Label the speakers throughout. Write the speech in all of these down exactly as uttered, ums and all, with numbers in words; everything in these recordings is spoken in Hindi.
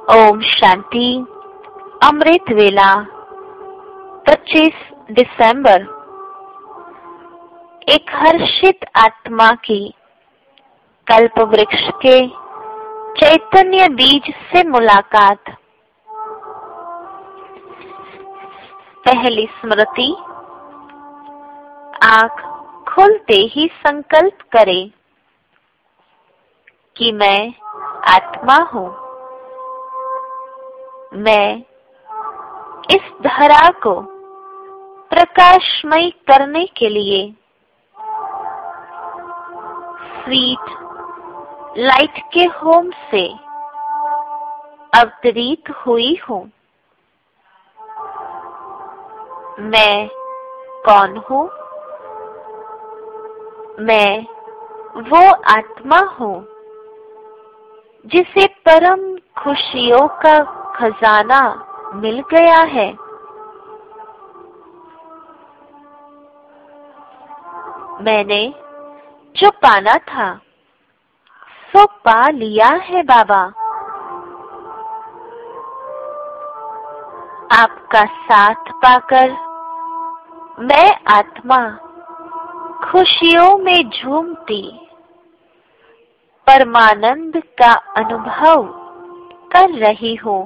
Speaker 1: ओम शांति। अमृत वेला पच्चीस दिसंबर। एक हर्षित आत्मा की कल्प वृक्ष के चैतन्य बीज से मुलाकात। पहली स्मृति। आंख खुलते ही संकल्प करें कि मैं आत्मा हूँ। मैं इस धरा को प्रकाशमय करने के लिए स्वीट लाइट के होम से अवतरित हुई हूँ। मैं कौन हूँ? मैं वो आत्मा हूँ जिसे परम खुशियों का खजाना मिल गया है। मैंने जो पाना था सो पा लिया है बाबा। आपका साथ पाकर मैं आत्मा खुशियों में झूमती परमानंद का अनुभव कर रही हूँ।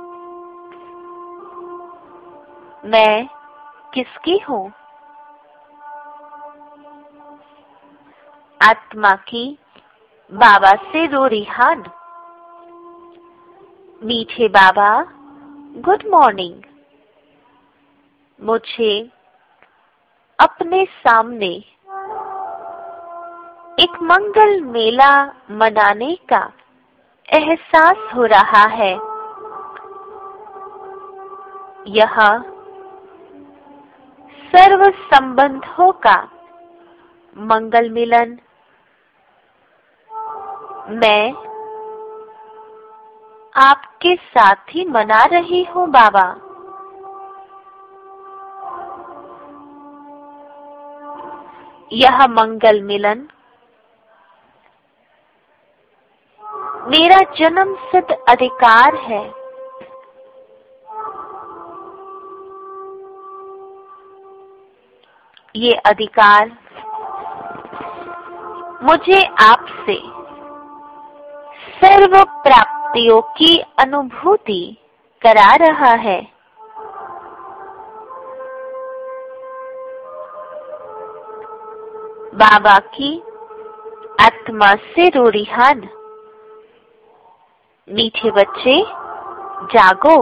Speaker 1: मैं किसकी हूँ? आत्मा की बाबा से रूरिहान। मीठे बाबा, गुड मॉर्निंग। मुझे अपने सामने एक मंगल मेला मनाने का एहसास हो रहा है। यह सर्व संबंधों का मंगल मिलन मैं आपके साथ ही मना रही हूँ बाबा। यह मंगल मिलन मेरा जन्म सिद्ध अधिकार है। ये अधिकार मुझे आपसे सर्व प्राप्तियों की अनुभूति करा रहा है। बाबा की आत्मा से रूरिहान। मीठे बच्चे, जागो,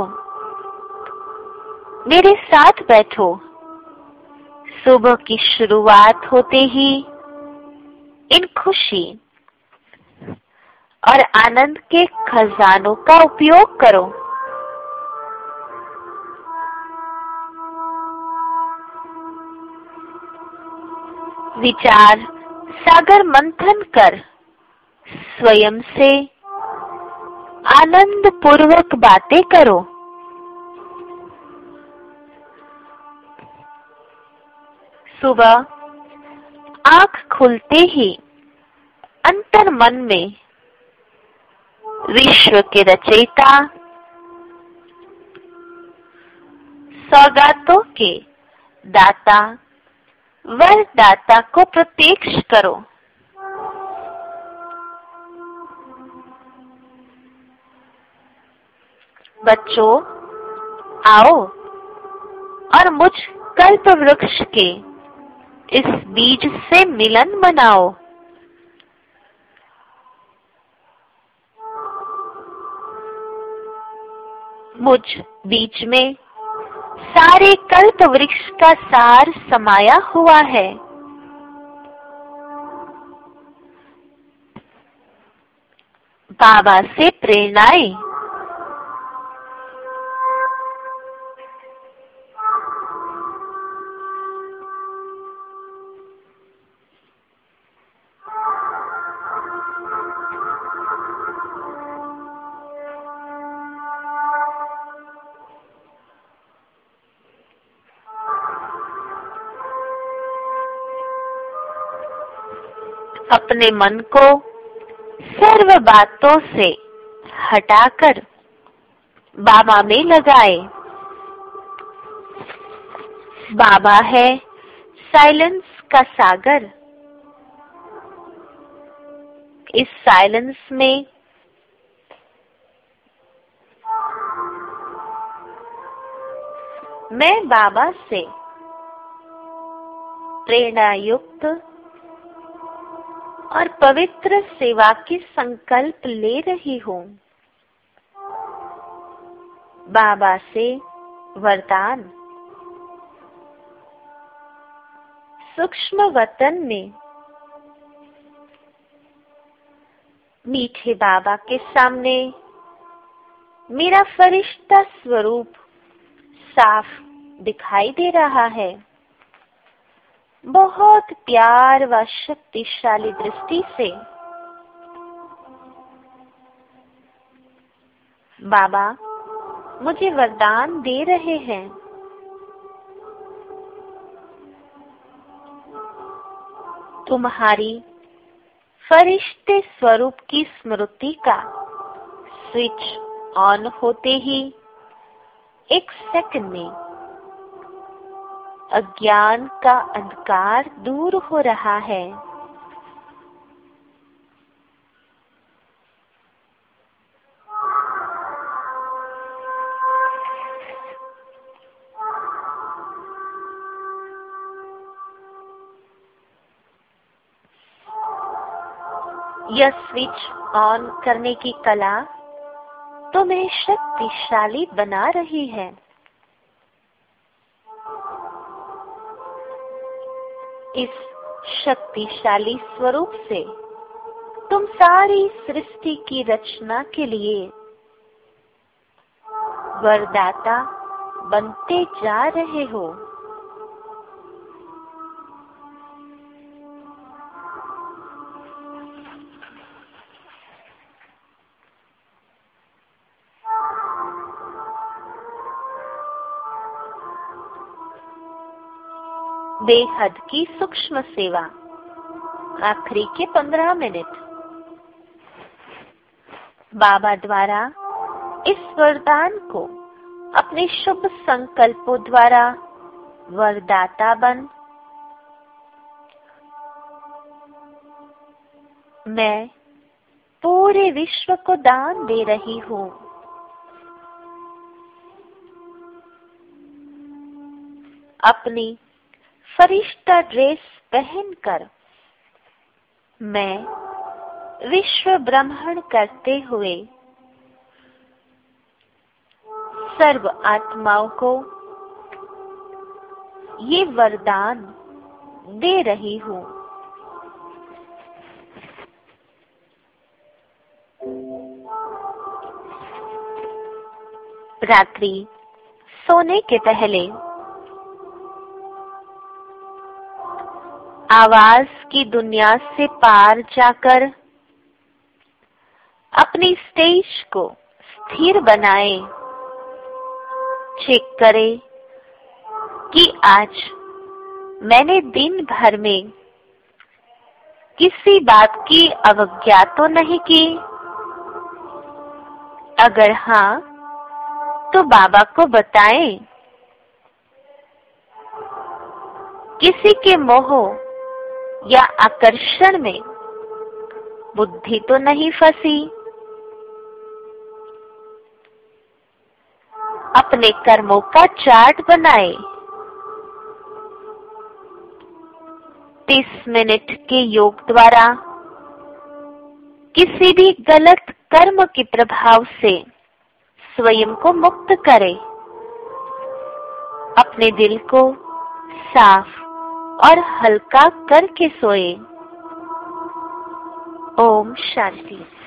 Speaker 1: मेरे साथ बैठो। सुबह की शुरुआत होते ही इन खुशी और आनंद के खजानों का उपयोग करो। विचार सागर मंथन कर स्वयं से आनंद पूर्वक बातें करो। सुबह आंख खुलते ही अंतर मन में विश्व के रचयिता, सौगातों के दाता, वरदाता को प्रत्यक्ष करो। बच्चों, आओ और मुझ कल्प वृक्ष के इस बीज से मिलन मनाओ। मुझ बीज में सारे कल्प वृक्ष का सार समाया हुआ है। बाबा से प्रेरणाएं। अपने मन को सर्व बातों से हटाकर बाबा में लगाए। बाबा है साइलेंस का सागर। इस साइलेंस में मैं बाबा से प्रेरणा युक्त और पवित्र सेवा के संकल्प ले रही हूँ। बाबा से वरदान। सूक्ष्म वतन में मीठे बाबा के सामने मेरा फरिश्ता स्वरूप साफ दिखाई दे रहा है। बहुत प्यार व शक्तिशाली दृष्टि से बाबा मुझे वरदान दे रहे हैं। तुम्हारी फरिश्ते स्वरूप की स्मृति का स्विच ऑन होते ही एक सेकंड में अज्ञान का अंधकार दूर हो रहा है। यह स्विच ऑन करने की कला तुम्हें शक्तिशाली बना रही है। इस शक्तिशाली स्वरूप से तुम सारी सृष्टि की रचना के लिए वरदाता बनते जा रहे हो। बेहद की सूक्ष्म सेवा। आखिरी के पंद्रह मिनट बाबा द्वारा इस वरदान को अपने शुभ संकल्पों द्वारा वरदाता बन मैं पूरे विश्व को दान दे रही हूँ। अपनी फरिश्ता ड्रेस पहनकर मैं विश्व भ्रमण करते हुए सर्व आत्माओं को ये वरदान दे रही हूँ। रात्रि सोने के पहले आवाज की दुनिया से पार जाकर अपनी स्टेज को स्थिर बनाए। चेक करें कि आज मैंने दिन भर में किसी बात की अवज्ञा तो नहीं की। अगर हाँ तो बाबा को बताएं। किसी के मोह या आकर्षण में बुद्धि तो नहीं फंसी। अपने कर्मों का चार्ट बनाए। तीस मिनट के योग द्वारा किसी भी गलत कर्म के प्रभाव से स्वयं को मुक्त करें। अपने दिल को साफ और हल्का करके सोए। ओम शांति।